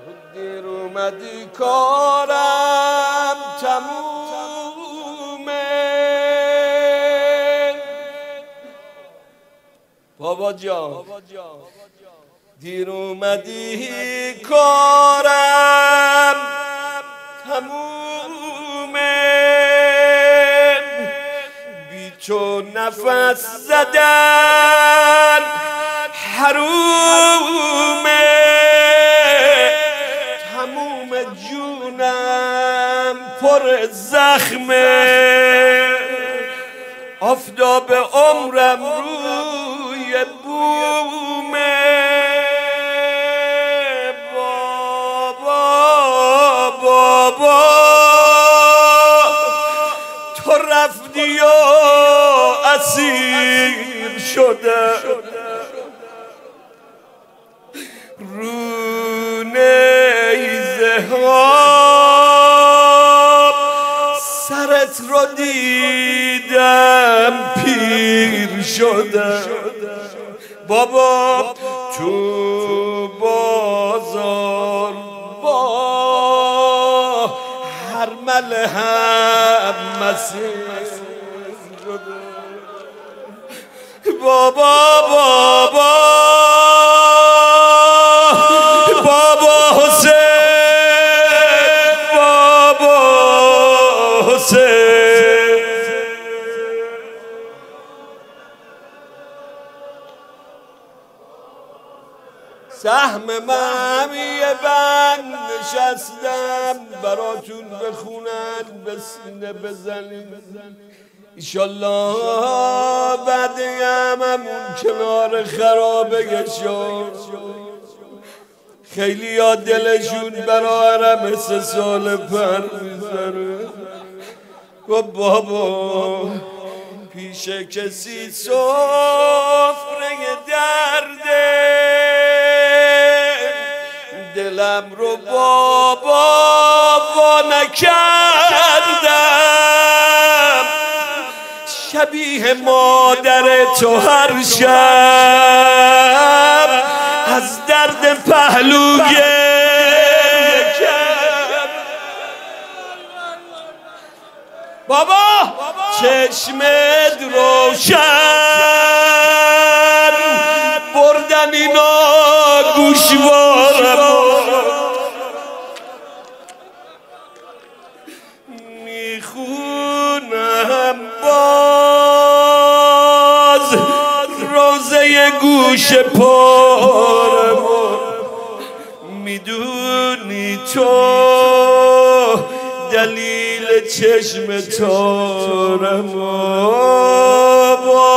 دیر اومدی کارم تمومه بابا جان، دیر اومدی کارم تمومه، بی تو نفس زدن حرومه، تموم جونم پر زخمه، آفتاب عمرم روی بومه. بابا تو رفتی و اسیر شده رو نیزه ها، سرت رو دیدم پیر شده بابا، تو بازار با هر مله هم مسیر شده بابا سهم من یه بند نشستم براتون بخونن به سینه بزنین ایشالله بعدیم همون کنار خرابه شد. خیلی ها دلشون برای عرب 3 سال پر میذاره و بابا پیش کسی سفره درده، دلم رو بابا نکردم، شبیه مادر تو هر شب از درد پهلوی بابا چشمت روشن بردن اینا گوشوارم، میخونم باز روزه گوش پارم، میدونی تو دلیل چشم تارم